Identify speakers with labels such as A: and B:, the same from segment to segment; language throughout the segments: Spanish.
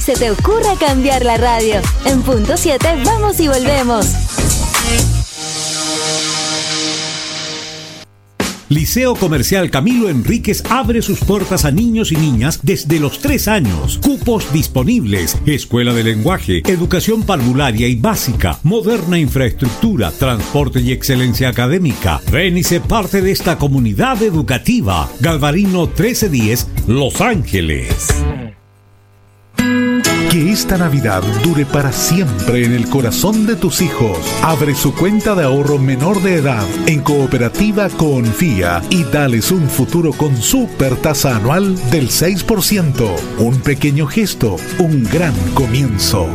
A: se te ocurra cambiar la radio. En punto 7 vamos y volvemos.
B: Liceo Comercial Camilo Enríquez abre sus puertas a niños y niñas desde los 3 años. Cupos disponibles. Escuela de lenguaje, educación parvularia y básica, moderna infraestructura, transporte y excelencia académica. Ven y sé parte de esta comunidad educativa. Galvarino 1310, Los Ángeles.
C: Que esta Navidad dure para siempre en el corazón de tus hijos. Abre su cuenta de ahorro menor de edad en Cooperativa Confía y dales un futuro con super tasa anual del 6%. Un pequeño gesto, un gran comienzo.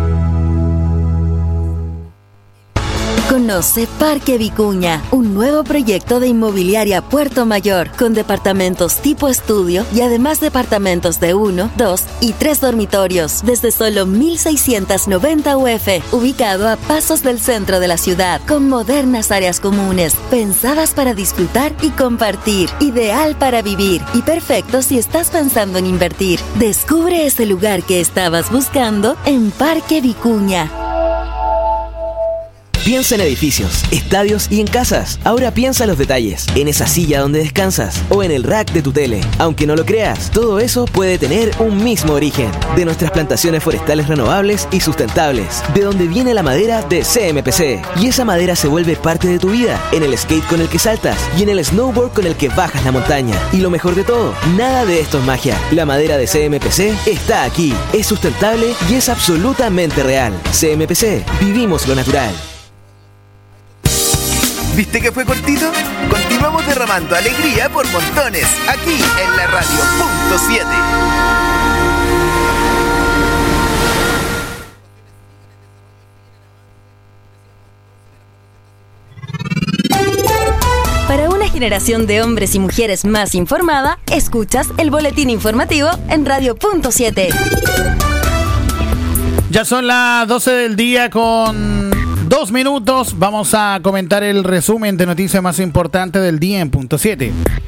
A: Conoce Parque Vicuña, un nuevo proyecto de inmobiliaria Puerto Mayor, con departamentos tipo estudio y además departamentos de 1, 2 y 3 dormitorios, desde solo 1.690 UF, ubicado a pasos del centro de la ciudad, con modernas áreas comunes, pensadas para disfrutar y compartir, ideal para vivir y perfecto si estás pensando en invertir. Descubre ese lugar que estabas buscando en Parque Vicuña.
D: Piensa en edificios, estadios y en casas. Ahora piensa en los detalles, en esa silla donde descansas o en el rack de tu tele. Aunque no lo creas, todo eso puede tener un mismo origen. De nuestras plantaciones forestales renovables y sustentables. De donde viene la madera de CMPC. Y esa madera se vuelve parte de tu vida. En el skate con el que saltas y en el snowboard con el que bajas la montaña. Y lo mejor de todo, nada de esto es magia. La madera de CMPC está aquí. Es sustentable y es absolutamente real. CMPC, vivimos lo natural.
E: ¿Viste que fue cortito? Continuamos derramando alegría por montones, aquí en la radio punto 7.
A: Para una generación de hombres y mujeres más informada, escuchas el boletín informativo en radio punto 7.
F: Ya son las 12 del día con 2 minutos. Vamos a comentar el resumen de noticias más importantes del día en punto 7.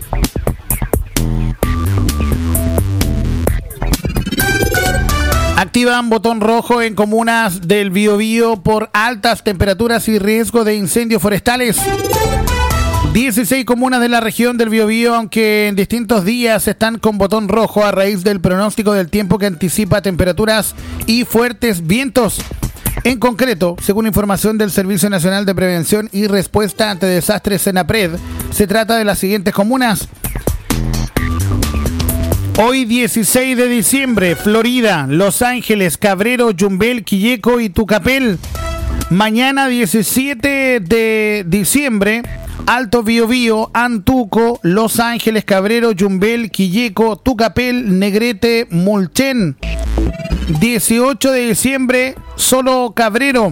F: Activan botón rojo en comunas del Biobío por altas temperaturas y riesgo de incendios forestales. 16 comunas de la región del Biobío, aunque en distintos días están con botón rojo a raíz del pronóstico del tiempo que anticipa temperaturas y fuertes vientos. En concreto, según información del Servicio Nacional de Prevención y Respuesta ante Desastres SENAPRED, se trata de las siguientes comunas. Hoy 16 de diciembre, Florida, Los Ángeles, Cabrero, Yumbel, Quilleco y Tucapel. Mañana 17 de diciembre, Alto Biobío, Antuco, Los Ángeles, Cabrero, Yumbel, Quilleco, Tucapel, Negrete, Mulchen. 18 de diciembre, solo Cabrero.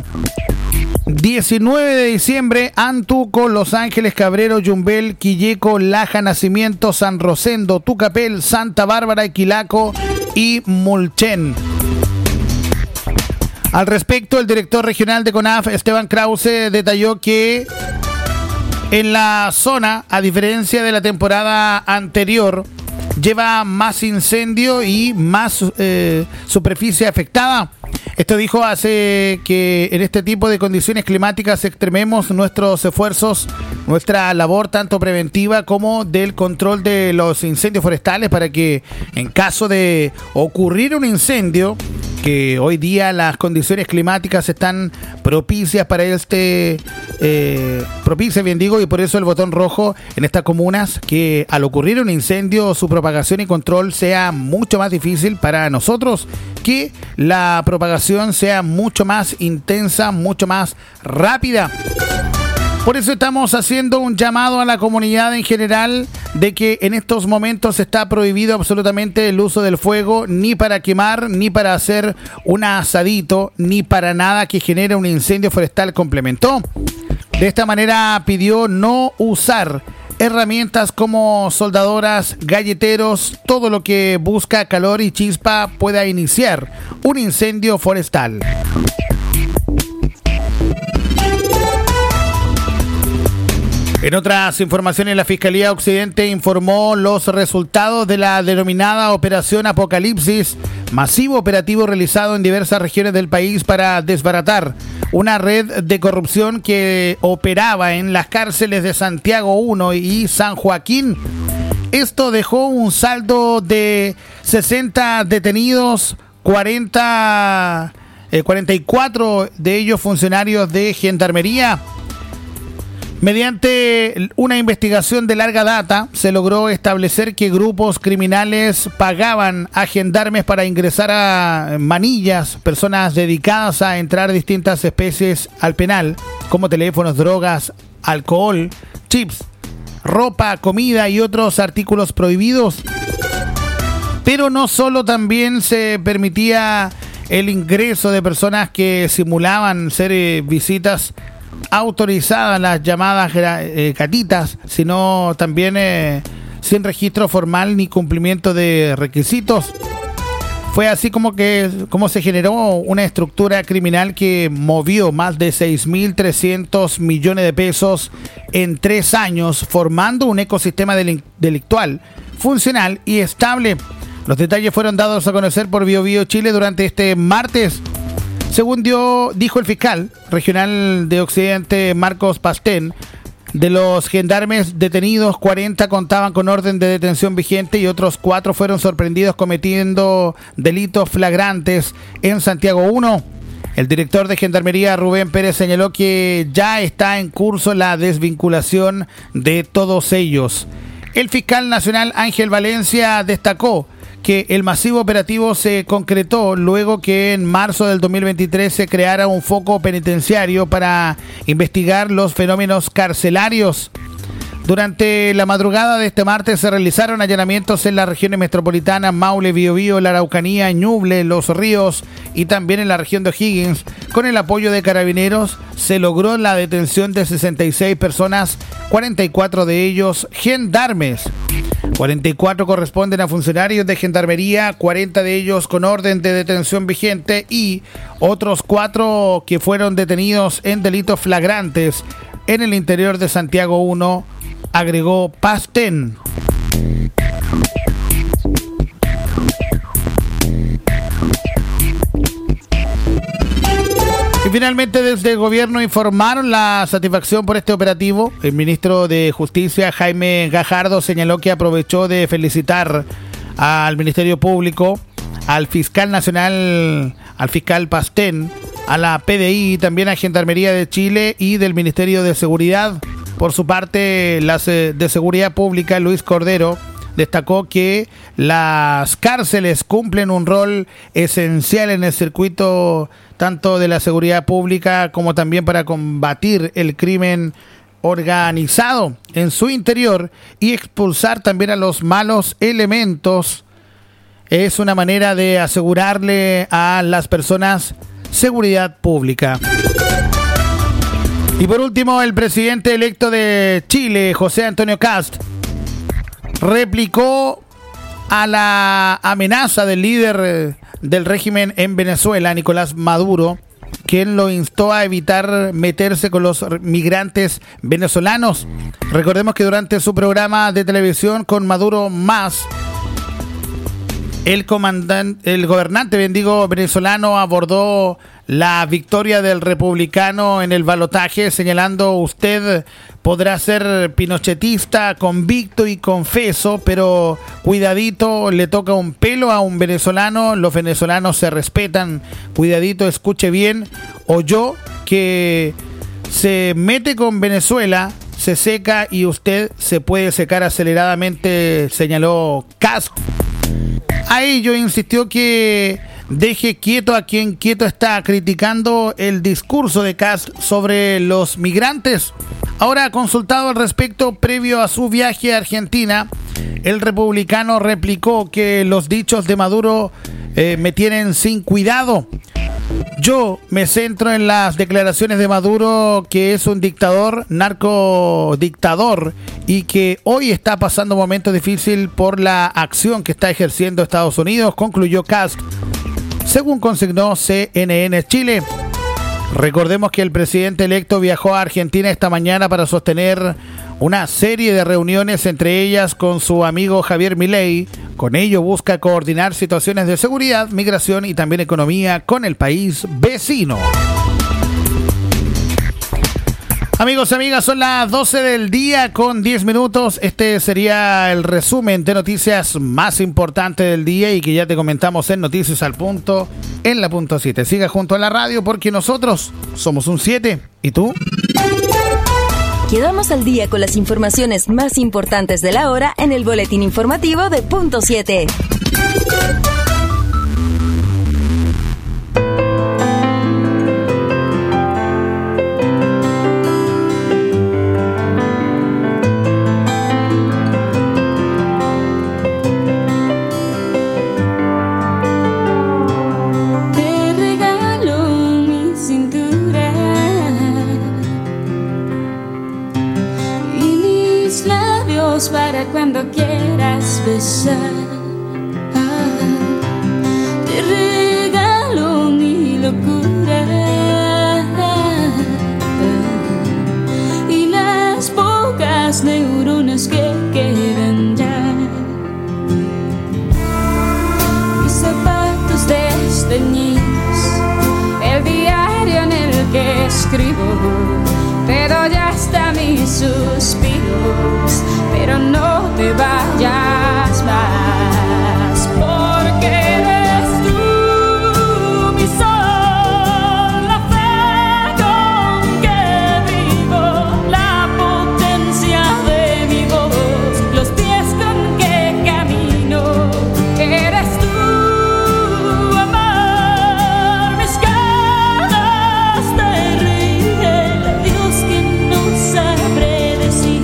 F: 19 de diciembre, Antuco, Los Ángeles, Cabrero, Yumbel, Quilleco, Laja, Nacimiento, San Rosendo, Tucapel, Santa Bárbara, Quilaco y Mulchen. Al respecto, el director regional de CONAF, Esteban Krause, detalló que en la zona, a diferencia de la temporada anterior, lleva más incendio y más superficie afectada. Esto dijo hace que en este tipo de condiciones climáticas extrememos nuestros esfuerzos, nuestra labor tanto preventiva como del control de los incendios forestales para que en caso de ocurrir un incendio, que hoy día las condiciones climáticas están propicias para propicias, bien digo, y por eso el botón rojo en estas comunas, que al ocurrir un incendio su propagación y control sea mucho más difícil para nosotros, que la propagación sea mucho más intensa, mucho más rápida. Por eso estamos haciendo un llamado a la comunidad en general de que en estos momentos está prohibido absolutamente el uso del fuego, ni para quemar, ni para hacer un asadito, ni para nada que genere un incendio forestal, complementó. De esta manera pidió no usar herramientas como soldadoras, galleteros, todo lo que busca calor y chispa pueda iniciar un incendio forestal. En otras informaciones, la Fiscalía Occidente informó los resultados de la denominada Operación Apocalipsis, masivo operativo realizado en diversas regiones del país para desbaratar una red de corrupción que operaba en las cárceles de Santiago I y San Joaquín. Esto dejó un saldo de 60 detenidos, 44 de ellos funcionarios de Gendarmería. Mediante una investigación de larga data, se logró establecer que grupos criminales pagaban a gendarmes para ingresar a manillas, personas dedicadas a entrar distintas especies al penal, como teléfonos, drogas, alcohol, chips, ropa, comida y otros artículos prohibidos. Pero no solo, también se permitía el ingreso de personas que simulaban ser visitas autorizadas, las llamadas catitas, sino también sin registro formal ni cumplimiento de requisitos. Fue así como se generó una estructura criminal que movió más de 6.300 millones de pesos en 3 años, formando un ecosistema delictual, funcional y estable. Los detalles fueron dados a conocer por BioBio Chile durante este martes. Según dijo el fiscal regional de Occidente, Marcos Pastén, de los gendarmes detenidos, 40 contaban con orden de detención vigente y otros 4 fueron sorprendidos cometiendo delitos flagrantes en Santiago I. El director de Gendarmería, Rubén Pérez, señaló que ya está en curso la desvinculación de todos ellos. El fiscal nacional Ángel Valencia destacó que el masivo operativo se concretó luego que en marzo del 2023 se creara un foco penitenciario para investigar los fenómenos carcelarios. Durante la madrugada de este martes se realizaron allanamientos en las regiones metropolitanas Maule, Biobío, la Araucanía, Ñuble, Los Ríos y también en la región de O'Higgins. Con el apoyo de carabineros se logró la detención de 66 personas, 44 de ellos gendarmes. 44 corresponden a funcionarios de Gendarmería, 40 de ellos con orden de detención vigente y otros 4 que fueron detenidos en delitos flagrantes en el interior de Santiago I, agregó Pastén. Y finalmente, desde el gobierno informaron la satisfacción por este operativo. El ministro de Justicia, Jaime Gajardo, señaló que aprovechó de felicitar al Ministerio Público, al fiscal nacional, al fiscal Pastén, a la PDI y también a Gendarmería de Chile y del Ministerio de Seguridad. Por su parte, las de Seguridad Pública, Luis Cordero, destacó que las cárceles cumplen un rol esencial en el circuito tanto de la seguridad pública como también para combatir el crimen organizado en su interior y expulsar también a los malos elementos. Es una manera de asegurarle a las personas seguridad pública. Y por último, el presidente electo de Chile, José Antonio Kast, replicó a la amenaza del líder del régimen en Venezuela, Nicolás Maduro, quien lo instó a evitar meterse con los migrantes venezolanos. Recordemos que durante su programa de televisión Con Maduro Más, el gobernante venezolano abordó la victoria del republicano en el balotaje, señalando: usted podrá ser pinochetista, convicto y confeso, pero cuidadito, le toca un pelo a un venezolano, los venezolanos se respetan, cuidadito, escuche bien, oyó que se mete con Venezuela, se seca y usted se puede secar aceleradamente, señaló Kast. A ello insistió que deje quieto a quien quieto está, criticando el discurso de Kast sobre los migrantes. Ahora, consultado al respecto previo a su viaje a Argentina, el republicano replicó que los dichos de Maduro me tienen sin cuidado. Yo me centro en las declaraciones de Maduro, que es un dictador, narcodictador, y que hoy está pasando un momento difícil por la acción que está ejerciendo Estados Unidos, concluyó Kast, según consignó CNN Chile. Recordemos que el presidente electo viajó a Argentina esta mañana para sostener una serie de reuniones, entre ellas con su amigo Javier Milei. Con ello busca coordinar situaciones de seguridad, migración y también economía con el país vecino. Amigos y amigas, son las 12 del día con 10 minutos. Este sería el resumen de noticias más importantes del día y que ya te comentamos en Noticias al Punto, en la punto 7. Siga junto a la radio porque nosotros somos un 7. ¿Y tú?
A: Quedamos al día con las informaciones más importantes de la hora en el boletín informativo de punto 7.
G: Para cuando quieras besar, te regalo mi locura y las pocas neuronas que quedan ya. Mis zapatos desteñidos, el diario en el que escribo, pero ya está mis suspiros. Pero no te vayas más, porque eres tú mi sol, la fe con que vivo, la potencia de mi voz, los pies con que camino. Eres tú, amor, mis ganas de reír, Dios que no sabré decir.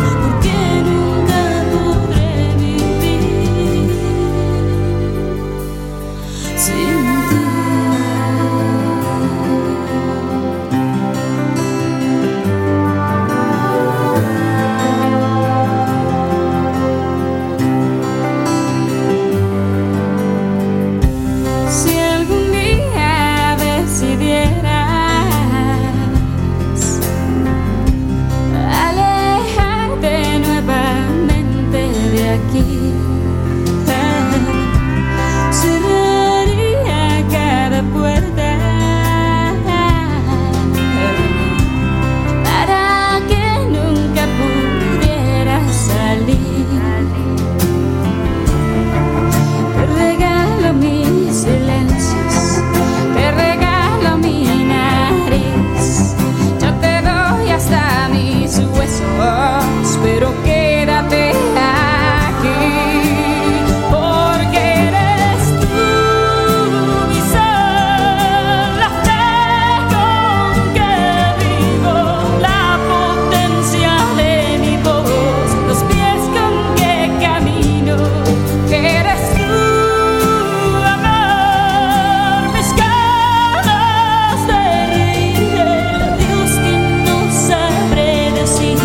G: Pero quédate aquí, porque eres tú mi sol, la fe con que vivo, la potencia de mi voz, los pies con que camino. Eres tú, amor, mis ganas de reír, Dios que no sabré decir.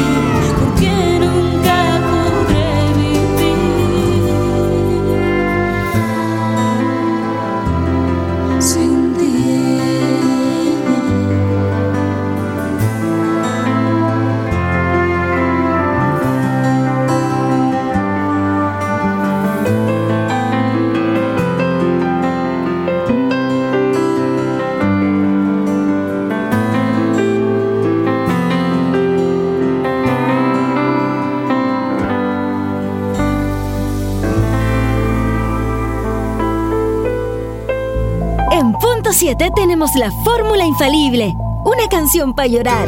A: En punto 7 tenemos la fórmula infalible, una canción para llorar,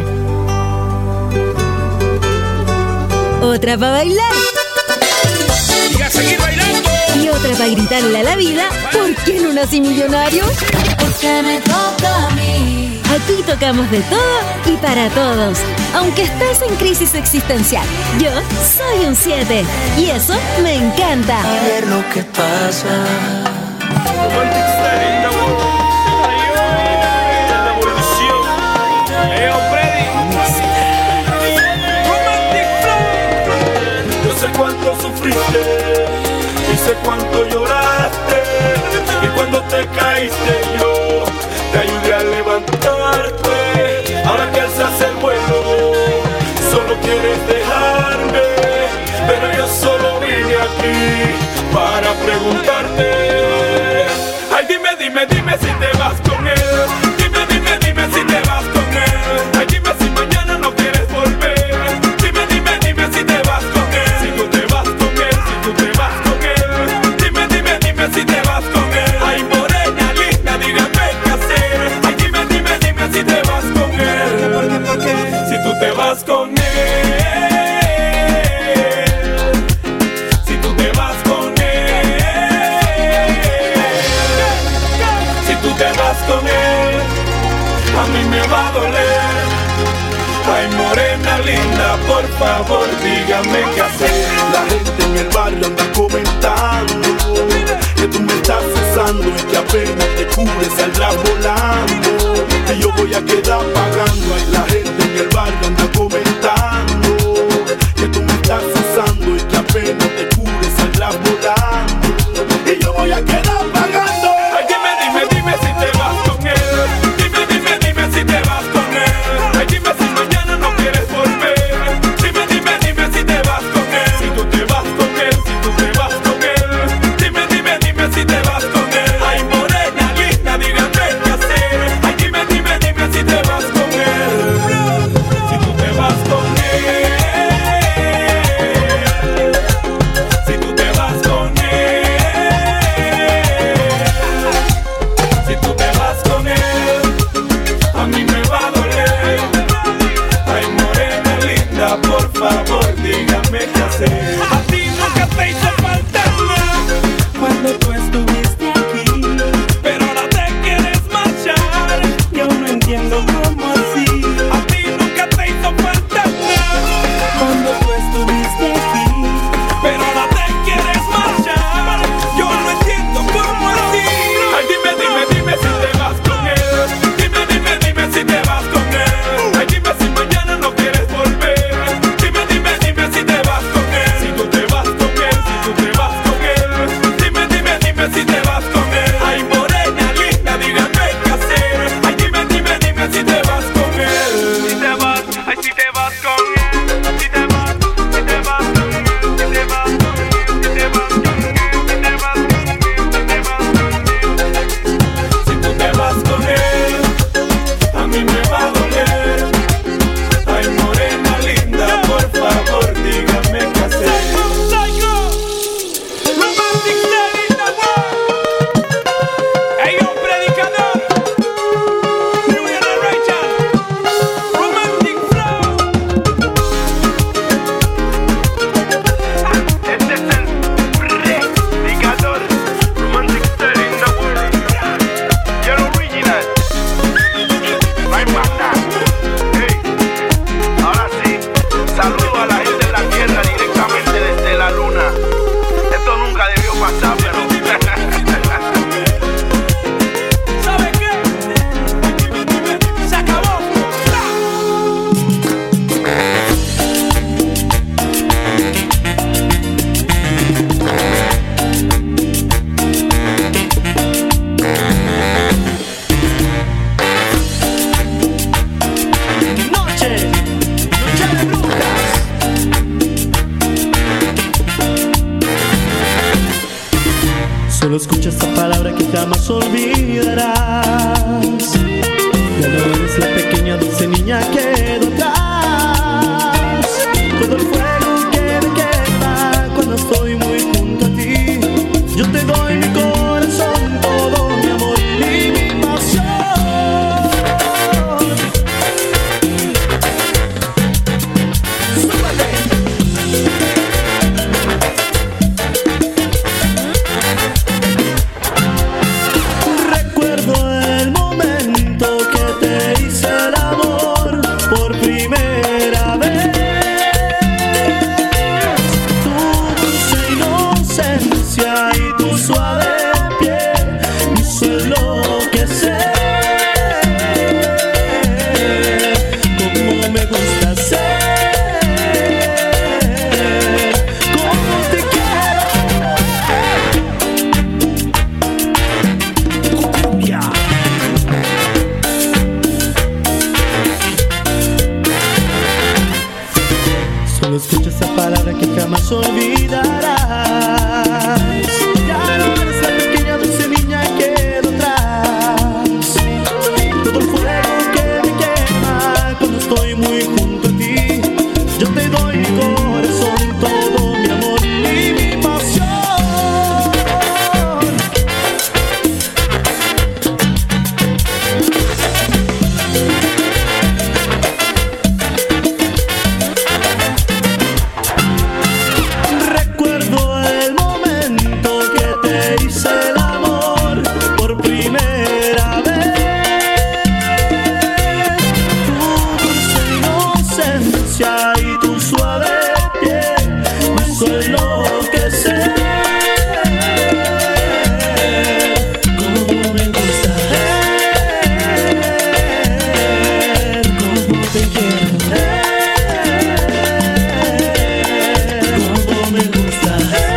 A: otra para bailar
H: y a seguir bailando,
A: y otra para gritarle a la vida: ¿por qué no nací millonario?
G: Porque me toca a mí.
A: Aquí tocamos de todo y para todos, aunque estés en crisis existencial. Yo soy un 7 y eso me encanta.
I: A ver lo que pasa.
H: Yo sé cuánto sufriste y sé cuánto lloraste, y cuando te caíste yo te ayudé a levantarte. Ahora que alzas el vuelo, solo quieres dejar irme, pero yo solo vine aquí para preguntarte. Ay, dime, dime, dime si te vas con él. Dime, dime, dime si te vas con él. Ay, dime si mañana no quieres volver. Dime, dime, dime si te vas con él. Si tú te vas con él, si tú te vas con él. Dime, dime, dime si te vas con él. Ay, morena linda, dígame qué hacer. Ay, dime, dime, dime si te vas con él. ¿Por qué, por qué? Si tú te vas con él. Si tú te vas con él. Si tú te vas con él, a mí me va a doler. Ay, morena linda, por favor, dígame qué hacer.
J: La gente en el barrio anda comentando que tú me estás usando y que apenas te cubre saldrás volando. Que yo voy a quedar pagando. Ay, la gente en el barrio anda comentando que tú me estás usando y que apenas te cubre saldrás volando. Y yo voy a quedar pagando.
H: Ay, dime, dime, dime si te vas con él. Dime, dime, dime si te vas con él. Ay, dime si mañana no quieres volver. Dime, dime, dime si te vas con él. Si tú te vas con él, si tú te vas con él. Dime, dime, dime si te vas con él. Ay, morena linda, dígame qué hacer. Ay, dime, dime, dime si te vas con él. Si tú te vas con él. Si tú te vas con él. Si tú te vas con él, a mí me va a doler. Ay, morena linda, por favor, dígame qué hacer. A ti nunca te hizo falta nada cuando tú estuviste aquí, pero ahora te quieres marchar. Yo no entiendo cómo así. A ti nunca te hizo falta nada cuando tú estuviste aquí, pero ahora te quieres marchar. Yo no entiendo cómo así. Ay, dime, dime, dime si te vas con él. Dime, dime, dime si te vas con él. Ay, dime si mañana no quieres volver. Dime, dime, dime si te vas con él. Si tú te vas con él, si tú te vas con él. Dime, dime, dime si te vas con él. Ay, morena linda, dígame qué hacer. Ay, dime, dime, dime si te vas con él. Si te vas, ay, si te vas con él. Si te vas, si te vas con él. Si te vas con él, si te vas con él. Si te vas con él, si te vas con él. Si tú te vas con él, a mí me va a doler. Ay, morena linda, por favor, dígame qué hacer. Romantic Style in the world. Hey, yo, predicador. New generation. Romantic flow. Este es el predicador. Romantic Style in the world. You're original. No hay más nada. Hey, ahora sí, saludo a la gente de la tierra directamente desde la luna. Esto nunca debió pasar, pero ¿sabe qué? Se acabó. Noche de brujas.
K: Solo escucha esta palabra que jamás olvidarás. Ya no eres la pequeña dulce niña que quedó atrás. Todo el fuego que me quema cuando estoy muy junto a ti. Yo te doy mi corazón, todo mi amor y mi pasión. Recuerdo el momento que te escucha esa palabra que jamás olvidarás. Ya no eres la pequeña dulce niña que quedó atrás. Todo el fuego que me quema cuando estoy muy junto a ti. Yo te doy mi corazón, todo mi amor y mi pasión. Recuerdo el momento que te hice el amor por primera vez. Tu dulce inocencia y tu suave piel me hizo enloquecer. Cómo me gusta cómo te quiero cómo me gusta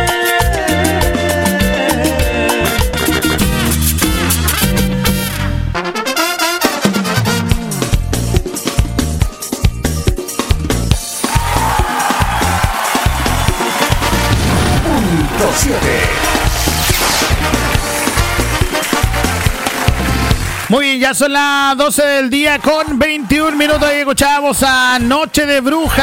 B: Punto 7.
F: Muy bien, ya son las 12 del día con 21 minutos y escuchábamos a Noche de Brujas.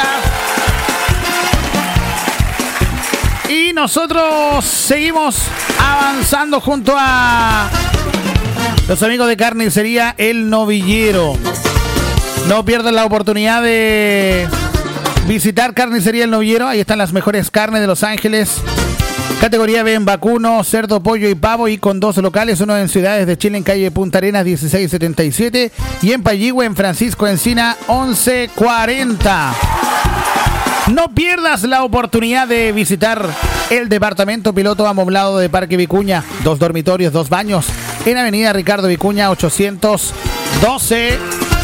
F: Y nosotros seguimos avanzando junto a los amigos de Carnicería El Novillero. No pierdan la oportunidad de visitar Carnicería El Novillero. Ahí están las mejores carnes de Los Ángeles. Categoría B en vacuno, cerdo, pollo y pavo, y con 2 locales, uno en Ciudades de Chile en calle Punta Arenas 1677 y en Payihue en Francisco Encina 1140. No pierdas la oportunidad de visitar el departamento piloto amoblado de Parque Vicuña. 2 dormitorios, 2 baños en Avenida Ricardo Vicuña 812.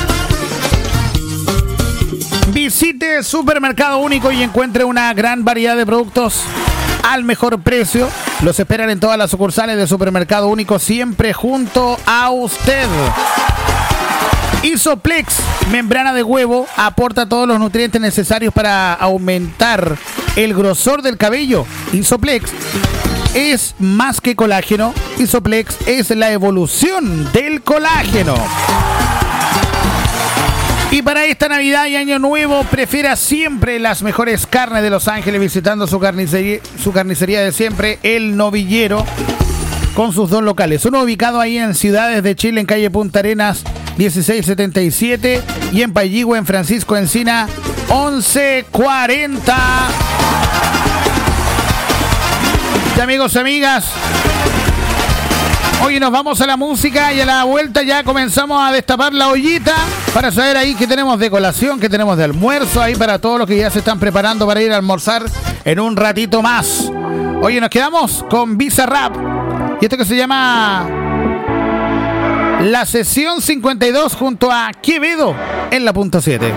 F: Visite Supermercado Único y encuentre una gran variedad de productos al mejor precio. Los esperan en todas las sucursales de Supermercado Único, siempre junto a usted. Isoplex, membrana de huevo, aporta todos los nutrientes necesarios para aumentar el grosor del cabello. Isoplex es más que colágeno. Isoplex es la evolución del colágeno. Y para esta Navidad y Año Nuevo, prefiera siempre las mejores carnes de Los Ángeles visitando su carnicería de siempre, El Novillero, con sus 2 locales. Uno ubicado ahí en Ciudades de Chile, en calle Punta Arenas 1677, y en Payihue, en Francisco Encina 1140. Y amigos y amigas, hoy nos vamos a la música y a la vuelta ya comenzamos a destapar la ollita para saber ahí qué tenemos de colación, qué tenemos de almuerzo, ahí para todos los que ya se están preparando para ir a almorzar en un ratito más. Oye, nos quedamos con Bizarrap y esto que se llama La Sesión 52 junto a Quevedo en la punto 7.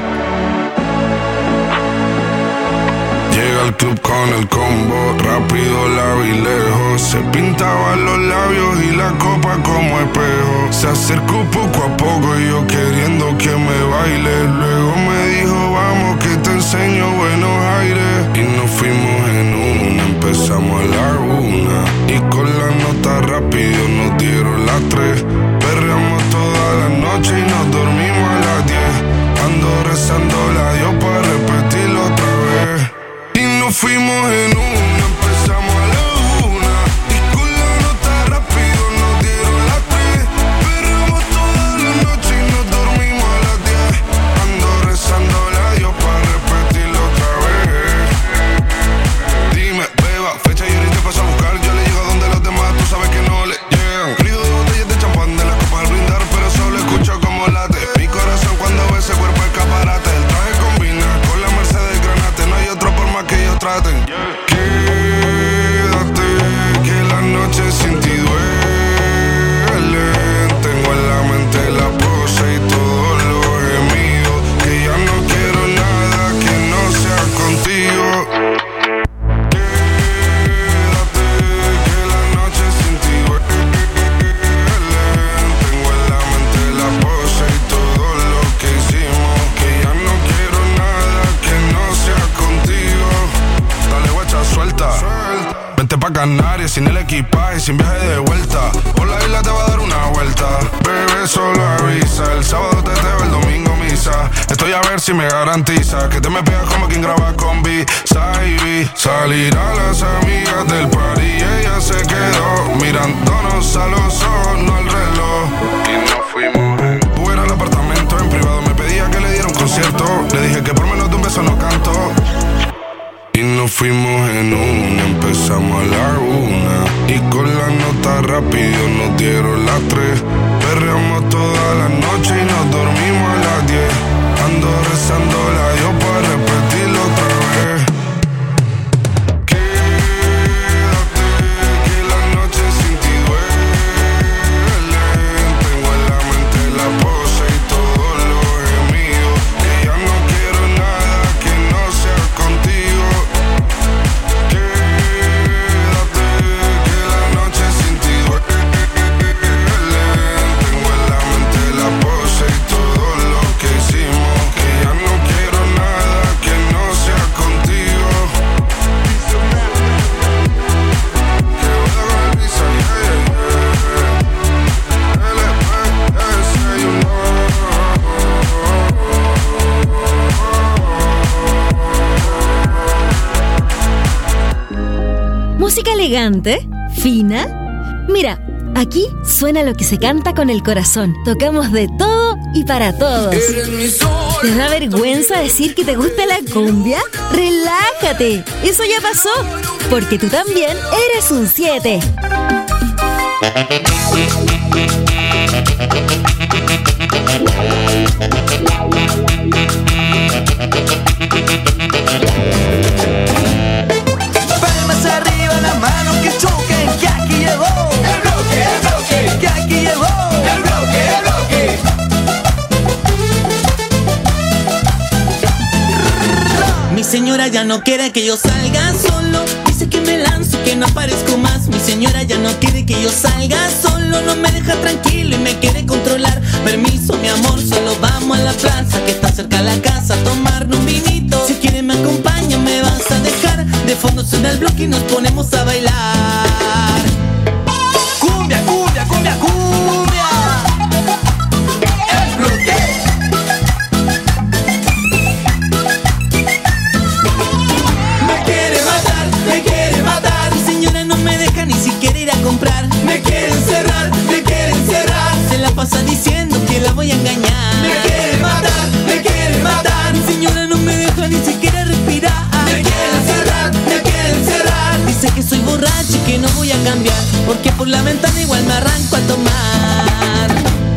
L: Llega al club con el combo, rápido la vi lejos. Se pintaban los labios y la copa como espejo. Se acercó poco a poco y yo queriendo que me baile. Luego me dijo, vamos que te enseño buenos aires. Y nos fuimos en una, empezamos a la 1. Y con la nota rápido nos dieron las 3. Perreamos toda la noche y nos dormimos a las 10. Ando rezando la Dios para repetirlo otra vez. Y nos fuimos en una, empezamos a la 1. Y con la nota rápido nos dieron las 3. Perreamos toda la noche y nos dormimos a las 10. Ando rezando la Dios para repetirlo otra vez. Dime, beba, fecha y ahorita paso a buscar. Yo le llego a donde los demás, tú sabes que no le llegan. Frío de botellas de champán, de las copas al brindar, pero solo escucho como late mi corazón cuando ve ese cuerpo escaparate. El traje combina con la Mercedes Granate, no hay otro por más que ellos traten. Quédate, que la noche sin ti duele. Tengo en la mente la pose y todos los gemidos. Que ya no quiero nada que no sea contigo. Quédate, que la noche sin ti duele. Tengo en la mente la pose y todo lo que hicimos. Que ya no quiero nada que no sea contigo. pa' Canarias sin el equipaje, sin viaje de vuelta. Por la isla te va a dar una vuelta. Bebé, solo avisa. El sábado teteo, el domingo misa. Estoy a ver si me garantiza que te me pegas como quien graba con B-Side. Salir a las amigas del party y ella se quedó mirándonos a los ojos, no al reloj. Y nos fuimos en Uber al apartamento en privado. Me pedía que le diera un concierto. Le dije que por menos de un beso no canto. Y nos fuimos en una, empezamos a la 1. Y con la nota rápido nos dieron las 3. Perreamos toda la noche y nos dormimos a las 10. Ando rezando la Dios para repetirlo otra vez. Quédate que la noche sin ti duele. Tengo en la mente la pose y todos los gemidos. Que ya no quiero nada que no sea contigo. Quédate que la noche sin ti duele. Tengo en la mente la pose y todo lo que hicimos. Que ya no quiero nada que no sea contigo. Que voy a con el visa,
A: Música elegante, fina. Mira, aquí suena lo que se canta con el corazón. Tocamos de todo y para todos. ¿Te da vergüenza decir que te gusta la cumbia? ¡Relájate! Eso ya pasó, porque tú también eres un 7.
E: Palmas arriba, las manos que choquen, que aquí llegó el bloque, que aquí llegó el bloque.
M: Mi señora ya no quiere que yo salga solo. Dice que me lanzo y que no aparezco más. Mi señora ya no quiere que yo salga solo. No me deja tranquilo y me quiere controlar. Permiso, mi amor, solo vamos a la plaza que está cerca de la casa a tomarnos un vinito. Si quieres me acompaña, me vas a dejar. De fondo suena el bloque y nos ponemos a bailar. Cumbia, cumbia, cumbia, cumbia. El bloque. Me quiere matar. Mi señora no me deja ni siquiera ir a comprar. Me quiere encerrar, me quiere encerrar. Se la pasa diciendo que la voy a engañar. Me quiere matar. Mi señora no me deja ni siquiera respirar. Me quiere encerrar. Dice que soy borracho y que no voy a cambiar, porque por la ventana igual me arranco a tomar.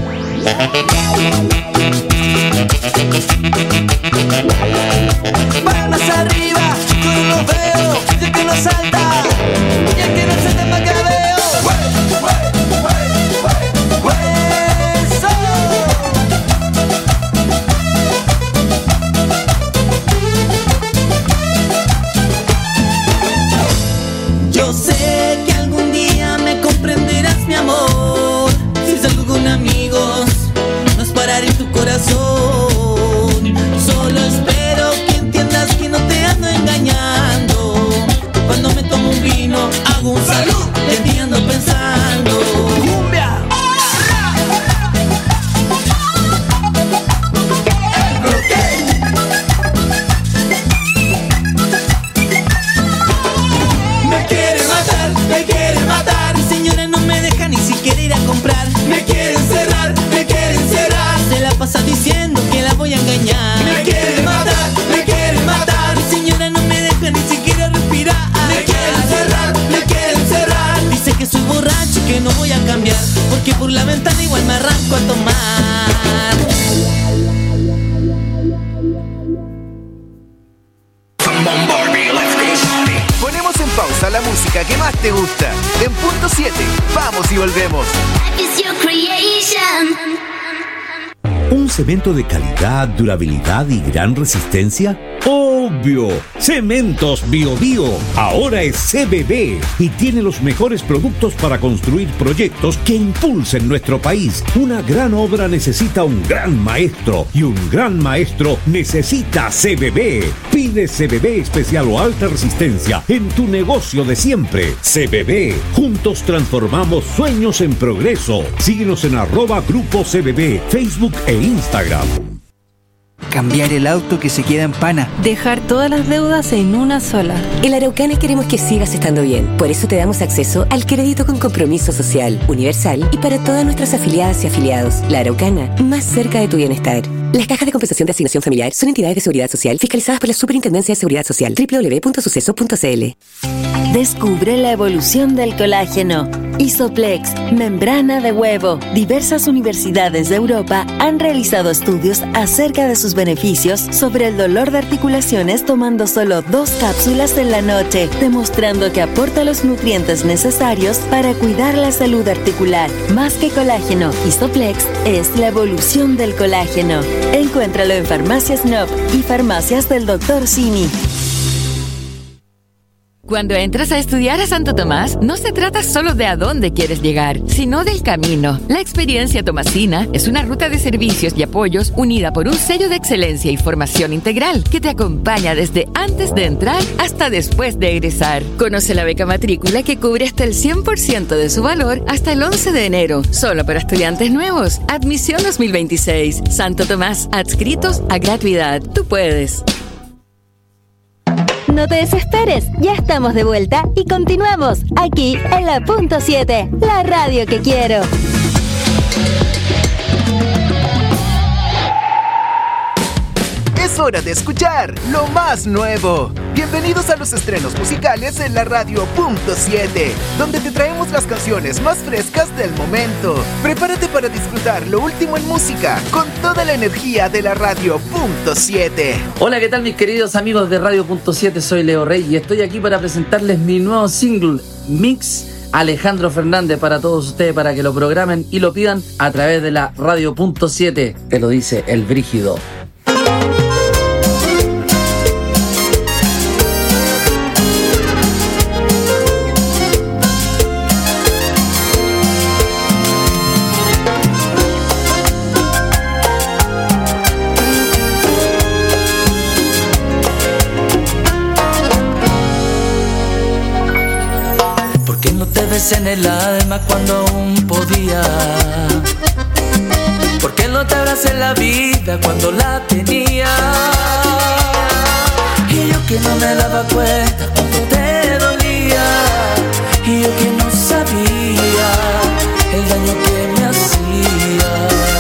E: Palmas arriba, yo no lo veo. Y el que no salta, y el que no salta me cabeo.
M: Yo sé que algún día me comprenderás, mi amor. Si salgo con amigos, no es para herir tu corazón. Solo espero que entiendas que no te ando engañando. Cuando me tomo un vino, hago un salud, de ti ando pensando. ¡Cumbia! Me quiere matar. Mi señora no me deja ni siquiera ir a comprar. Me quiere encerrar. Se la pasa diciendo que la voy a engañar. Me quiere matar. Mi señora no me deja ni siquiera respirar. Me quiere encerrar. Dice que soy borracho y que no voy a cambiar, porque por la ventana igual me arranco a tomar.
E: Ponemos en pausa la música que más te gusta. En punto 7, vamos y volvemos.
B: ¿Un cemento de calidad, durabilidad y gran resistencia? ¿O Obvio, Cementos Biobío ahora es CBB y tiene los mejores productos para construir proyectos que impulsen nuestro país. Una gran obra necesita un gran maestro y un gran maestro necesita CBB. Pide CBB especial o alta resistencia en tu negocio de siempre. CBB, juntos transformamos sueños en progreso. Síguenos en @Grupo CBB, Facebook e Instagram.
N: Cambiar el auto que se queda en pana.
O: Dejar todas las deudas en una sola.
P: En La Araucana queremos que sigas estando bien. Por eso te damos acceso al crédito con compromiso social, universal y para todas nuestras afiliadas y afiliados. La Araucana, más cerca de tu bienestar. Las cajas de compensación de asignación familiar son entidades de seguridad social fiscalizadas por la Superintendencia de Seguridad Social. www.suceso.cl.
A: Descubre la evolución del colágeno. Isoplex, membrana de huevo. Diversas universidades de Europa han realizado estudios acerca de sus beneficios sobre el dolor de articulaciones tomando solo 2 cápsulas en la noche, demostrando que aporta los nutrientes necesarios para cuidar la salud articular. Más que colágeno, Isoplex es la evolución del colágeno. Encuéntralo en Farmacias Nob y Farmacias del Dr. Simi.
Q: Cuando entras a estudiar a Santo Tomás, no se trata solo de a dónde quieres llegar, sino del camino. La experiencia tomasina es una ruta de servicios y apoyos unida por un sello de excelencia y formación integral que te acompaña desde antes de entrar hasta después de egresar. Conoce la beca matrícula que cubre hasta el 100% de su valor hasta el 11 de enero, solo para estudiantes nuevos. Admisión 2026. Santo Tomás, adscritos a gratuidad. Tú puedes.
R: No te desesperes, ya estamos de vuelta y continuamos aquí en la Punto 7, la radio que quiero.
S: Es hora de escuchar lo más nuevo. Bienvenidos a los estrenos musicales en la radio Punto 7, donde te traemos las canciones más frescas del momento. Prepárate para disfrutar lo último en música con toda la energía de la radio Punto 7.
T: Hola, ¿qué tal mis queridos amigos de Radio Punto 7? Soy Leo Rey y estoy aquí para presentarles mi nuevo single, Mix Alejandro Fernández, para todos ustedes, para que lo programen y lo pidan a través de la radio Punto 7. Te lo dice el Brígido.
I: En el alma cuando aún podía. ¿Por qué no te abracé en la vida cuando la tenía? Y yo que no me daba cuenta cuando te dolía. Y yo que no sabía el daño que me hacía.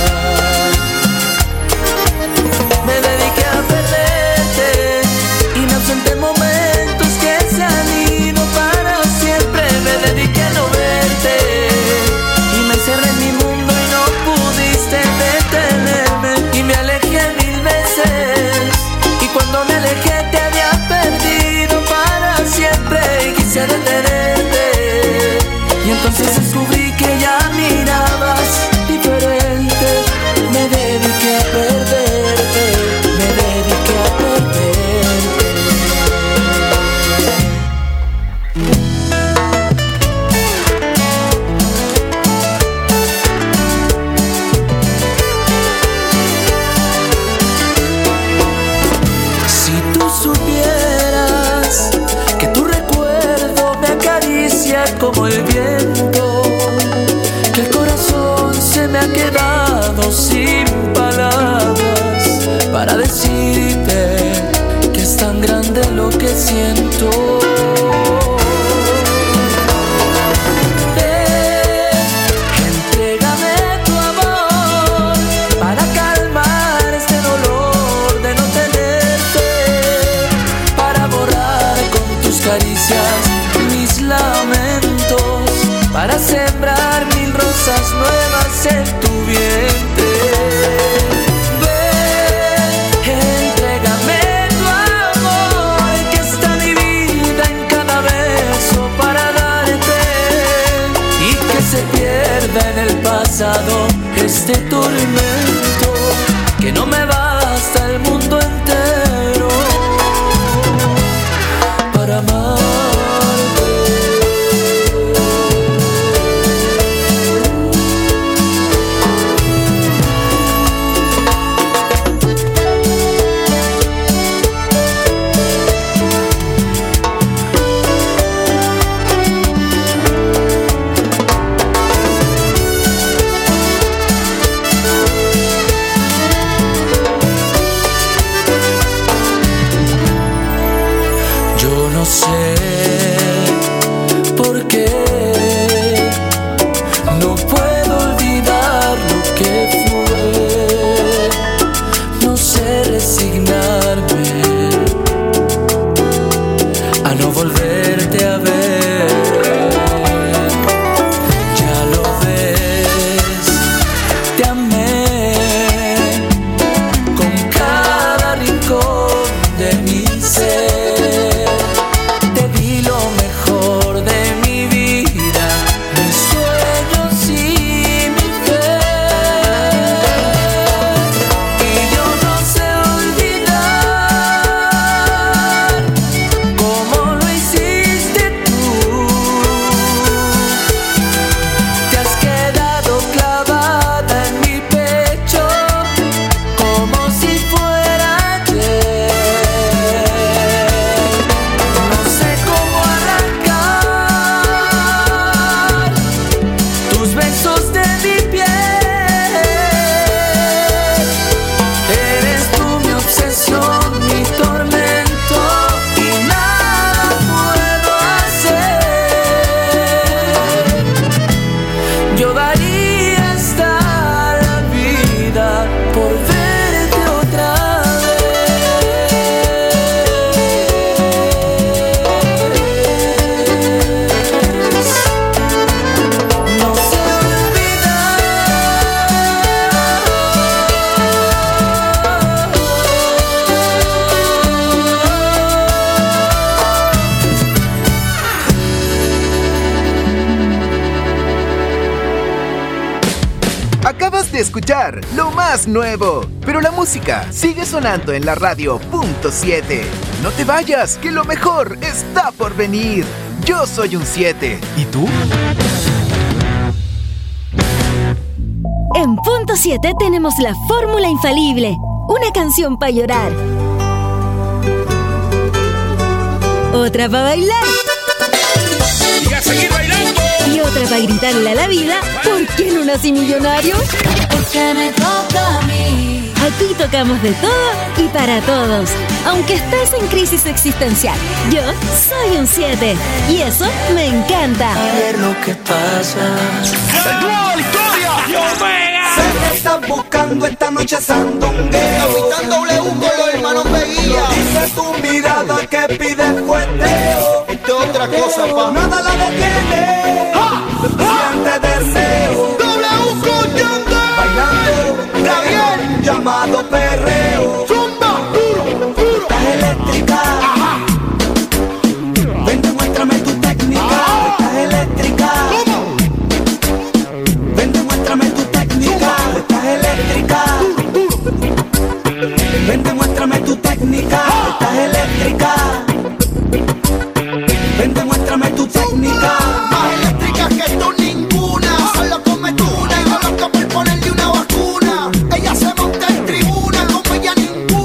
I: Me dediqué a perderte y me ausenté en momentos que se han ido para siempre. Me dediqué a no verte y me encerré en mi mundo y no pudiste detenerme. Y me alejé 1000 veces y cuando me alejé te había perdido para siempre. Y quise detenerte y entonces descubrí que ya mirabas diferente. Me dediqué a perderte, me dediqué a perderte. Como el viento, que el corazón se me ha quedado sin palabras para decirte que es tan grande lo que siento. Entrégame tu amor para calmar este dolor de no tenerte, para borrar con tus caricias mis lamentos, para sembrar 1000 rosas nuevas en tu vientre. Ven, entrégame tu amor, que está mi vida en cada beso para darte, y que se pierda en el pasado este tormento que no me basta el mundo entero. sé por qué no puedo olvidar lo que fue. No sé resignarme a no volverte a ver. Ya lo ves, te amé con cada rincón de mi ser. Te di lo mejor de mi vida, mis sueños y mi fe. Y yo no sé olvidar como lo hiciste tú. Te has quedado clavada en mi pecho como si fuera ayer. No sé cómo arrancar tus besos de mi piel. Eres tú mi obsesión, mi tormento y nada puedo hacer. Yo daría hasta la vida por verte otra vez. No sé
S: Acabas de escuchar lo más nuevo, pero la música sigue sonando en la radio .7. No te vayas, que lo mejor está por venir. Yo soy un 7. ¿Y tú?
R: En punto 7 tenemos la fórmula infalible. Una canción para llorar. Otra para bailar.
U: ¡Y a seguir bailando!
R: Y otra para gritarle a la vida. ¿Por qué no nací millonario?
G: Porque me toca a mí.
R: Aquí tocamos de todo y para todos. Aunque estés en crisis existencial, yo soy un 7. Y eso me encanta.
I: a ver lo que pasa.
E: Sé que estás buscando esta noche sandungueo. Capitán W con los hermanos Veguía. Dice tu mirada que pide fueteo. Esta otra cosa, pa. Nada la detiene. Siente deseo. W con Yandel. Bailando, Gabriel, llamado perreo. Zumba, duro, duro. Estás eléctrica. Ven, demuéstrame tu técnica. Estás eléctrica. Ven, demuéstrame tu técnica. Estás eléctrica. Ven, demuéstrame tu técnica. Estás eléctrica. Ven, demuéstrame tu técnica. Más eléctrica que tú ninguna. Solo come tuna y no loca por ponerle una vacuna. Ella se monta en tribuna como ella ninguna.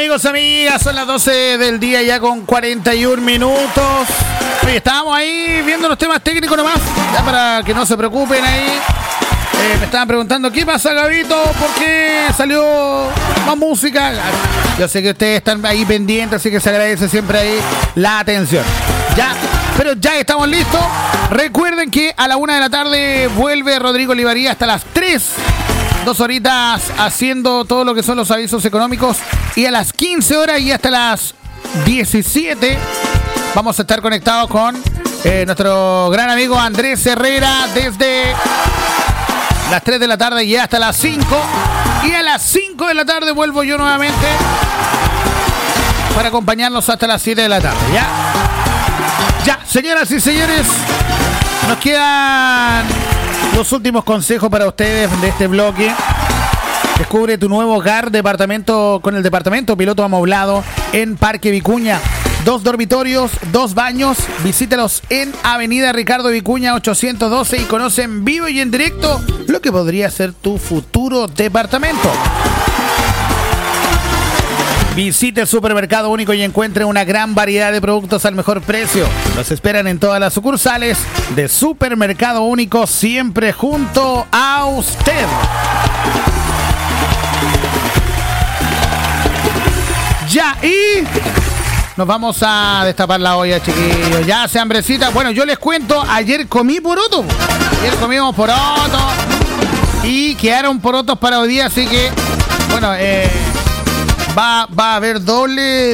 F: amigos, amigas, son las 12 del día ya con 41 minutos. Oye, estábamos ahí viendo los temas técnicos nomás, ya para que no se preocupen ahí. Me estaban preguntando, ¿qué pasa, Gabito? ¿Por qué salió más música? Yo sé que ustedes están ahí pendientes, así que se agradece siempre ahí la atención. Ya, pero ya estamos listos. Recuerden que a la 1 de la tarde vuelve Rodrigo Olivaría hasta las 3. 2 horitas haciendo todo lo que son los avisos económicos. Y a las 15 horas y hasta las 17 vamos a estar conectados con nuestro gran amigo Andrés Herrera desde las 3 de la tarde y hasta las 5. Y a las 5 de la tarde vuelvo yo nuevamente para acompañarnos hasta las 7 de la tarde. Ya, señoras y señores, nos quedan los últimos consejos para ustedes de este bloque. Descubre tu nuevo hogar con el departamento piloto amoblado en Parque Vicuña. 2 dormitorios, 2 baños. Visítalos en Avenida Ricardo Vicuña 812 y conoce en vivo y en directo lo que podría ser tu futuro departamento. Visite el Supermercado Único y encuentre una gran variedad de productos al mejor precio. Los esperan en todas las sucursales de Supermercado Único, siempre junto a usted. Ya, y nos vamos a destapar la olla, chiquillos. Ya hace hambrecita. Bueno, yo les cuento, ayer comí poroto. Ayer comimos poroto y quedaron porotos para hoy día, así que, bueno, va a haber doble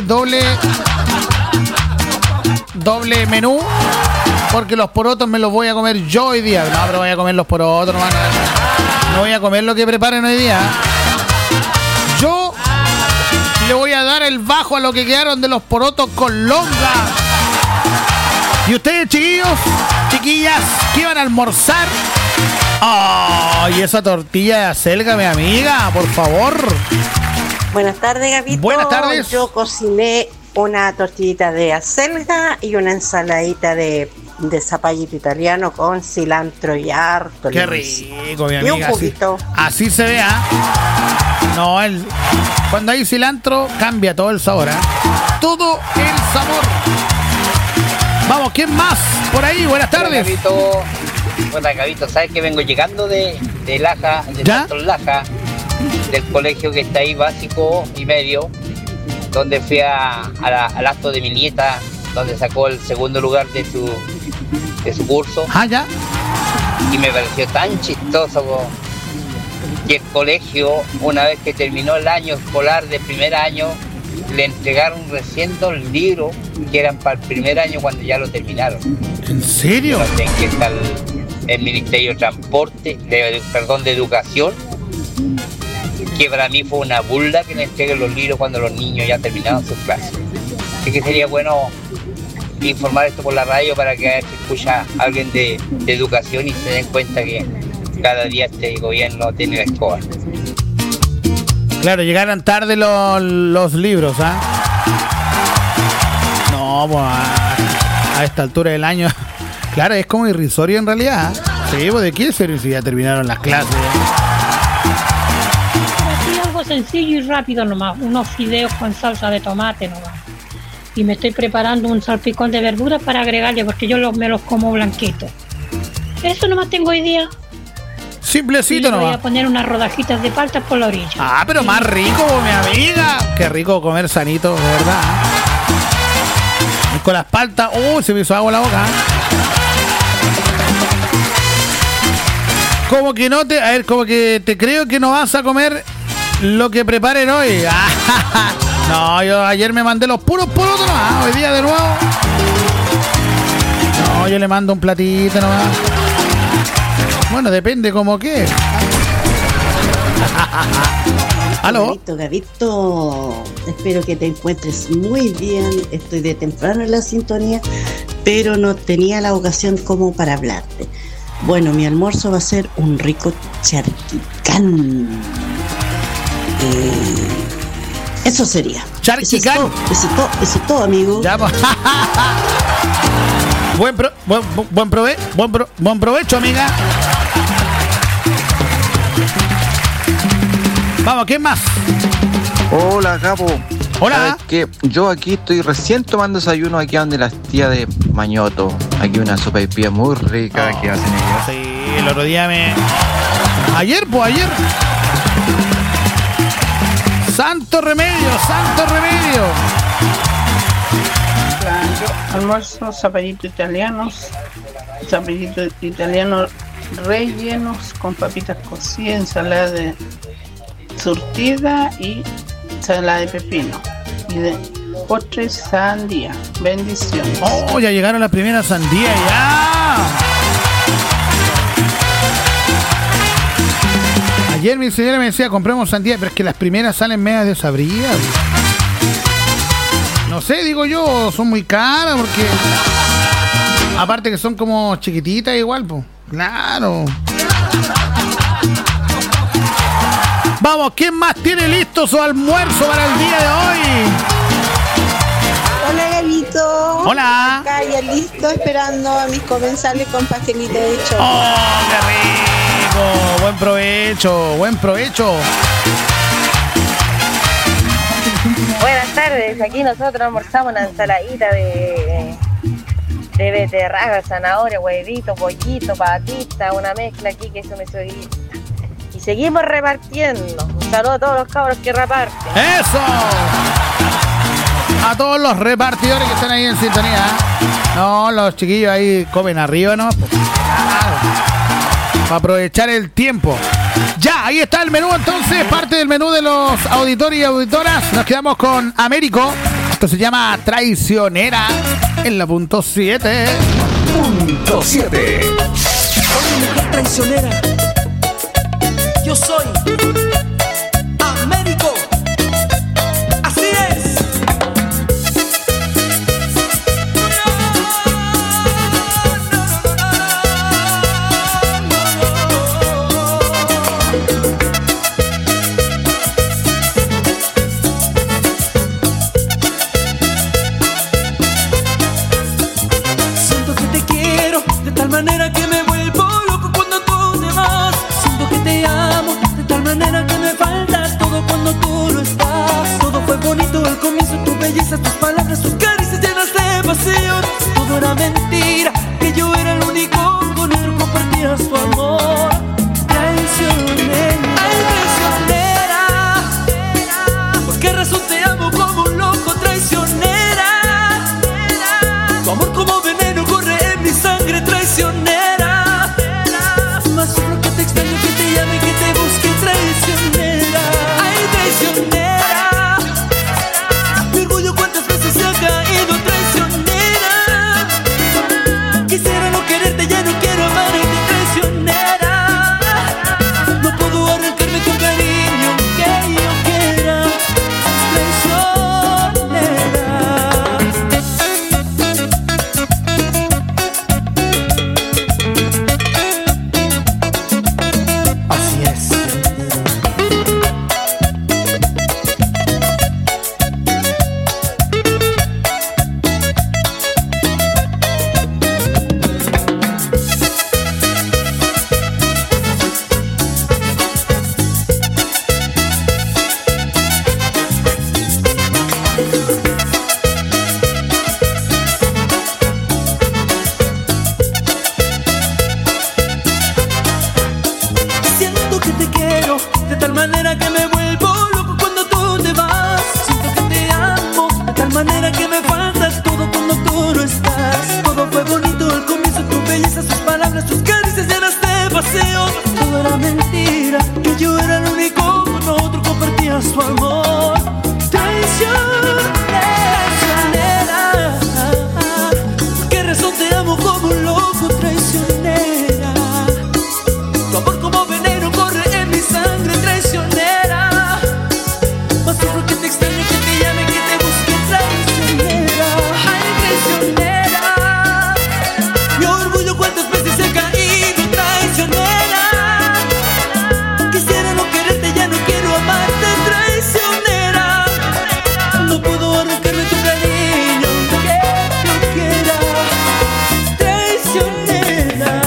F: menú, porque los porotos me los voy a comer yo hoy día. No, pero voy a comer los porotos, no voy a comer lo que preparen hoy día. Yo le voy a dar el bajo a lo que quedaron de los porotos con longa. ¿Y ustedes, chiquillos, chiquillas, qué van a almorzar? ¡Ay, esa tortilla de acelga, mi amiga, por favor!
C: Buenas tardes, Gabito.
F: Buenas tardes.
C: Yo cociné una tortillita de acelga y una ensaladita de zapallito italiano con cilantro y harto.
F: Qué rico, mi amiga.
C: Y un juguito.
F: Así se ve, ¿eh? No, cuando hay cilantro cambia todo el sabor, ¿eh? Todo el sabor. Vamos, ¿quién más por ahí? Buenas tardes.
V: Buenas, Gabito. ¿Sabes que vengo llegando de Laja, de Santos Laja, del colegio que está ahí, básico y medio, donde fui al acto de mi nieta, donde sacó el segundo lugar de su curso?
F: Ya.
V: Y me pareció tan chistoso que el colegio, una vez que terminó el año escolar de primer año, le entregaron recién 2 libros que eran para el primer año cuando ya lo terminaron.
F: ¿En serio?
V: Que está el Ministerio de Transporte, de Educación, que para mí fue una burla que le entreguen los libros cuando los niños ya terminaron sus clases. Así que sería bueno informar esto por la radio para que a ver si escucha alguien de educación y se den cuenta que cada día este gobierno tiene la escoba.
F: Claro, llegaron tarde los libros, ¿ah? No, pues a esta altura del año, claro, es como irrisorio en realidad. Sí, pues de qué ser si ya terminaron las clases.
W: Así algo sencillo y rápido nomás, unos fideos con salsa de tomate nomás. Y me estoy preparando un salpicón de verduras para agregarle, porque yo me los como blanquitos. Eso nomás tengo hoy día.
F: Simplecito nomás.
W: Voy a poner unas rodajitas de palta por la orilla.
F: Ah, pero más rico, mi amiga. Qué rico comer sanito, de verdad. Y con las paltas, se me hizo agua en la boca. Como que no te, a ver, como que te creo que no vas a comer lo que preparen hoy. No, yo ayer me mandé los puros porotos nomás. Hoy día de nuevo. No, yo le mando un platito nomás. Bueno, depende como que. ¿Aló?
C: Gabito, espero que te encuentres muy bien. Estoy de temprano en la sintonía, pero no tenía la ocasión como para hablarte. Bueno, mi almuerzo va a ser un rico charquicán. Eso sería.
F: Charquicán.
C: Eso es todo, amigo.
F: Ya, buen provecho, amiga. Vamos, ¿quién más?
X: Hola, Capo.
F: Hola.
D: ¿Sabes qué? Yo aquí estoy recién tomando desayuno aquí donde las tías de Mañoto. Aquí una sopa de pilla muy rica que hacen ellos.
F: Sí, el otro día ayer. Santo remedio.
H: Yo almuerzo zapallitos italianos rellenos con papitas cocidas, ensalada de surtida y ensalada de pepino. Y de postre sandía. Bendiciones.
F: Oh, ya llegaron las primeras sandías, ya. Ayer mi señora me decía, compremos sandía, pero es que las primeras salen medias desabridas. No sé, digo yo, son muy caras porque... Aparte que son como chiquititas igual, pues. Claro. Vamos, ¿quién más tiene listo su almuerzo para el día de hoy?
J: Hola, Gabito.
F: Hola.
J: Acá ya listo, esperando a mis comensales con pastelito de choclo.
F: ¡Oh, qué rico! Buen provecho.
X: Buenas tardes, aquí nosotros almorzamos una ensaladita de beterraga, zanahoria, huevito, pollito, patita, una mezcla aquí que eso me soy. Y seguimos repartiendo. Un saludo a todos los cabros que reparten.
F: ¡Eso! A todos los repartidores que están ahí en sintonía. No, los chiquillos ahí comen arriba, ¿no? Para aprovechar el tiempo. Ya, ahí está el menú entonces, parte del menú de los auditores y auditoras. Nos quedamos con Américo. Esto se llama Traicionera en la punto 7.
E: Punto 7.
I: Soy mujer traicionera. Yo soy Américo. Así es. Siento que te quiero de tal manera que me vuelvo loco cuando tú te vas. Siento que te amo de tal manera que me faltas todo cuando tú no estás. Todo fue bonito al comienzo, tu belleza, tus palabras, tus caricias llenas de pasión. Todo era mentira, que yo era el único con el que compartías tu amor. Traicionera, ay traicionera, ¿por qué razón te amo como un loco? Traicionera, tu amor como veneno corre en mi sangre. Traicionera, más solo que te extraño, que te llame, que te busque. Traicionera, ay traicionera, mi orgullo cuántas veces se ha caído. Traicionera, quisiera no quererte, ya no quiero amarte. Traicionera, no puedo arrancarme tu cariño que yo quiera. Así es. Siento que te quiero de tal manera que me vuelvo loco cuando tú te vas. Siento que te amo de tal manera que me faltas todo cuando tú no estás. Todo fue bonito al comienzo, tu belleza, tus palabras, tus caricias llenas de pasión. Todo era mentira, que yo era el único con otro compartías tu amor. Traicionera, ¿por qué razón te amo como un loco? Traicionera, tu amor como veneno corre en mi sangre. Traicionera, más sufro que te extrañe, que te llame, que te busque. Traicionera, ay traicionera, mi orgullo cuántas veces se ha caído. Traicionera, quisiera no quererte, ya no quiero amarte. Traicionera, no puedo arrancarme tu cariño que yo quiera. Traicionera,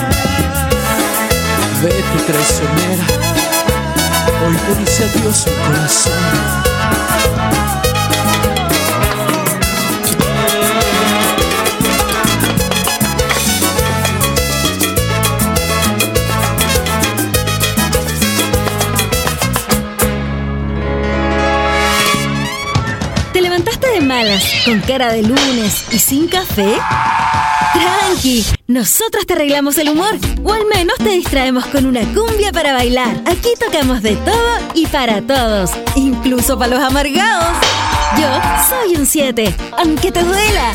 I: vete traicionera, hoy te dice adiós mi corazón.
R: malas, con cara de lunes y sin café? Tranqui, nosotros te arreglamos el humor, o al menos te distraemos con una cumbia para bailar. Aquí tocamos de todo y para todos, incluso para los amargados. Yo soy un 7, aunque te duela.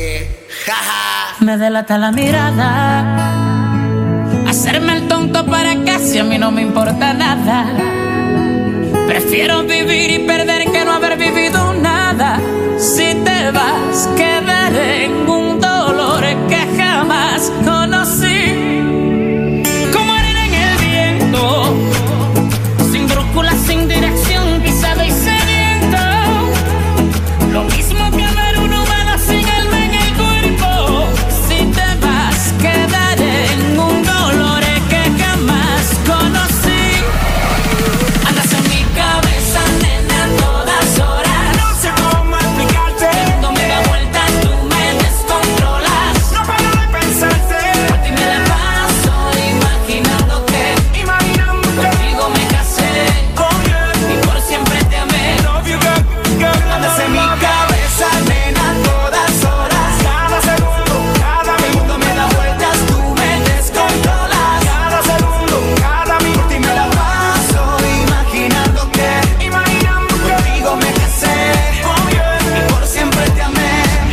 G: Me delata la mirada, hacerme el tonto para casi a mí no me importa nada. Prefiero vivir y perder que no haber vivido nada. Si te vas, quedaré en un dolor que jamás conocí. Como arena en el viento, sin brújula, sin dirección, pisado y sediento. Lo mismo que ver un humano sin alma en el cuerpo. Si te vas, quedaré en un dolor que jamás conocí. Andas en mi cabeza, nena, a todas horas. No sé cómo explicarte. Cuando me da vuelta, tú me descontrolas. No paro de pensarte. Por ti me la paso imaginando que contigo me casé. Y por siempre te amé. Andas en mi cabeza, nena, a todas horas. Cada segundo, cada minuto me da vueltas, tú me descontrolas. Cada segundo, cada minuto. Por ti me la paso imaginando que contigo me casé. Y por siempre te amé.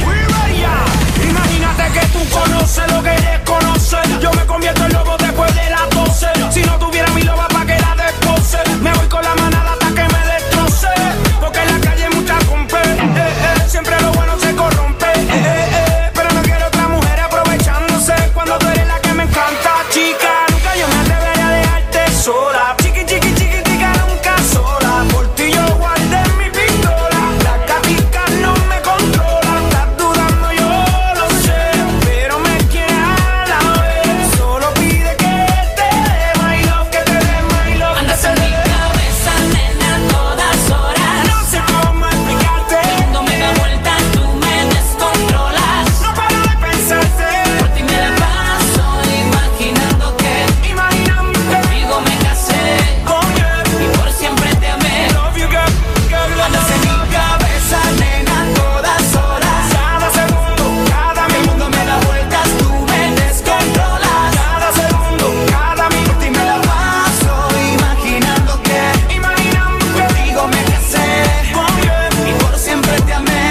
U: Imagínate que tú conoces lo que desconoces. Yo me convierto en lobo después de las 12. Si no tuviera mi loba pa' que la despose, me voy con la manada hasta que me destroce. Porque en la calle hay mucha compe, siempre lo bueno se corrompe, pero no quiero otra mujer aprovechándose cuando tú eres la que me encanta, chica. Nunca yo me atrevería a dejarte sola. Chiqui, chiqui, chiquitica, nunca sola. Por ti yo guardé mi pistola. Las gaticas no me controlan. Estás dudando, yo lo sé, pero me quieres a la vez. Solo pide que te dé my love, que te dé my love.
G: Andas en mi cabeza, nena, a todas horas.
U: No sé cómo explicarte.
G: Cuando me da vuelta, tú me descontrolas.
U: No paro de pensarte.
G: Por ti me la paso imaginando que contigo me casé. Y por siempre te amé.
U: Love you, girl, girl,
G: Andas en mi cabeza, nena, a todas horas.
U: cada segundo, cada
G: Cuando me da vueltas, tú me descontrolas.
U: cada segundo, cada minuto.
G: Por ti me la paso imaginando que contigo me casé. Y por siempre te amé.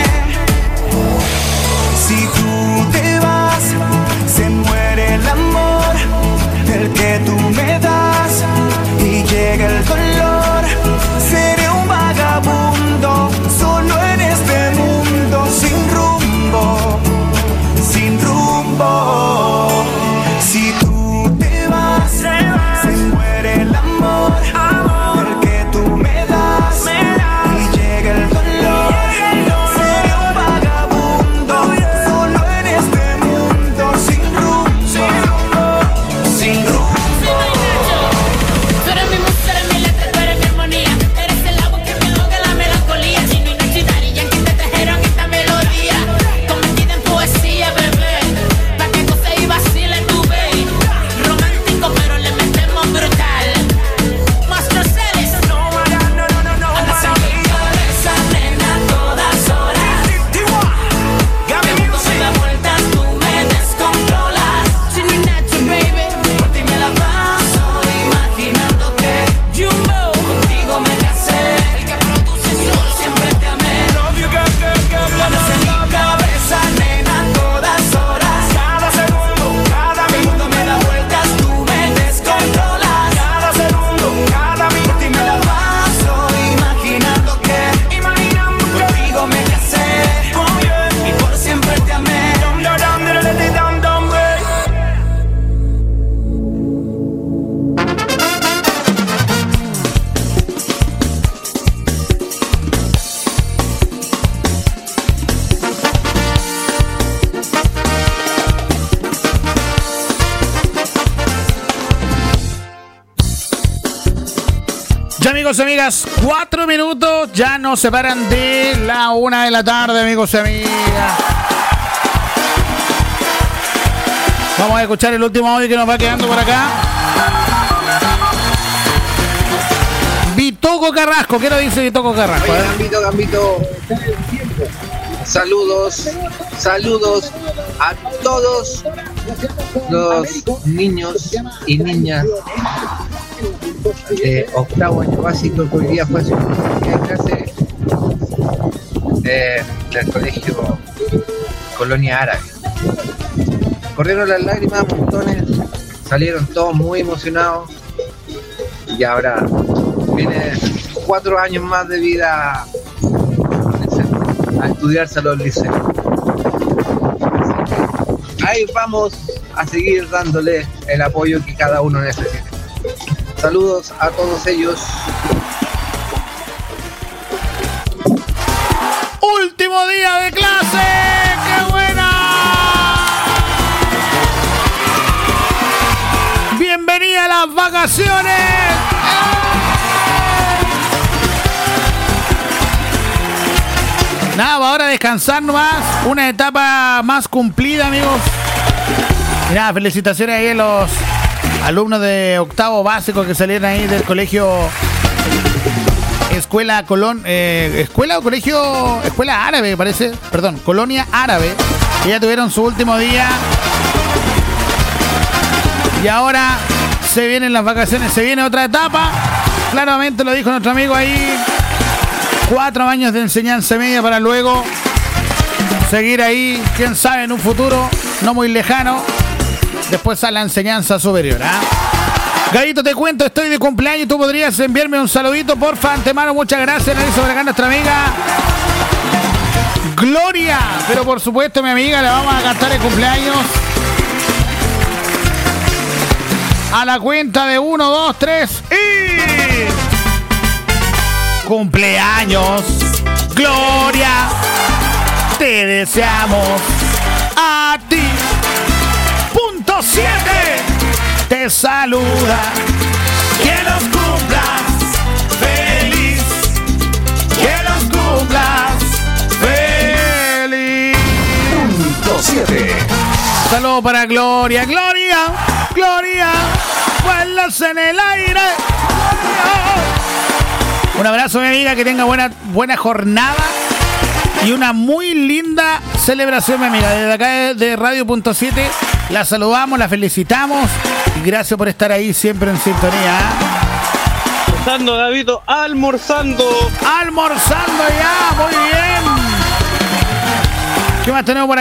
E: Si tú te vas, se muere el amor del que tú me das y llega el dolor. Seré un vagabundo solo en este mundo sin rumbo, sin rumbo. Si tú te vas, se muere el amor del que tú me das y llega el dolor. Seré un vagabundo solo en este mundo sin rumbo, sin rumbo.
G: Tú eres mi musa, eres mi letra, tú eres mi armonía. Eres el agua que me ahoga la melancolía. Si no hay noche y Daddy Yankee te trajeron esta melodía, convertida en poesía, bebé. Pa' que goce y vacile tu baby. Romántico pero le metemos brutal. Monstruos celes. Andas en mi cabeza, nena, a todas horas. El mundo me da vueltas, tú me descontrolas. Chini Nacho, baby. Por ti me la paso imaginando que contigo me casé. El que produce sol, siempre te amé.
U: Love you, girl, girl, girl,
G: Andas en mi cabeza, nena, a todas horas.
U: cada segundo, cada
G: El mundo me da vueltas, tú me descontrolas.
U: cada segundo, cada minuto.
G: Por ti me la paso imaginando que contigo me casé. Y por siempre te amé.
F: Ya, amigos y amigas, 4 minutos ya nos separan de la 1 de la tarde, amigos y amigas. Vamos a escuchar el último audio que nos va quedando por acá. Vitoco Carrasco, ¿qué nos dice Vitoco Carrasco?
B: Oye, Gambito,
D: Saludos a todos los niños y niñas de octavo año básico que hoy día fue su primera clase del colegio Colonia Árabe. Corrieron las lágrimas montones, salieron todos muy emocionados y ahora viene 4 años más de vida a estudiarse a los liceos. Ahí vamos a seguir dándole el apoyo que cada uno necesite. Saludos a todos ellos.
F: Último día de clase. ¡Qué buena! Bienvenida a las vacaciones. Nada, ahora descansar nomás. Una etapa más cumplida, amigos. Y nada, felicitaciones ahí a los alumnos de octavo básico que salieron ahí del colegio Escuela Colón, Escuela o Colegio Escuela Árabe, parece. Perdón, Colonia Árabe. Que ya tuvieron su último día. Y ahora se vienen las vacaciones, se viene otra etapa. Claramente lo dijo nuestro amigo ahí. 4 años de enseñanza media para luego seguir ahí, quién sabe, en un futuro no muy lejano, después a la enseñanza superior. Gallito, te cuento, estoy de cumpleaños. Tú podrías enviarme un saludito, porfa, antemano. Muchas gracias. Le hizo por acá nuestra amiga Gloria. Pero por supuesto, mi amiga, le vamos a cantar el cumpleaños a la cuenta de 1, 2, 3 y... ¡Cumpleaños, Gloria! Te deseamos a ti. Punto 7 te saluda. Que los cumplas feliz. Que los cumplas feliz.
S: Punto 7.
F: Saludo para Gloria. Gloria, Gloria, vuelas en el aire. Gloria. Un abrazo, mi amiga, que tenga buena jornada y una muy linda celebración, mi amiga. Desde acá de Radio.7 la saludamos, la felicitamos y gracias por estar ahí siempre en sintonía.
B: Almorzando, Davidito, almorzando.
F: Almorzando ya, muy bien. ¿Qué más tenemos por aquí?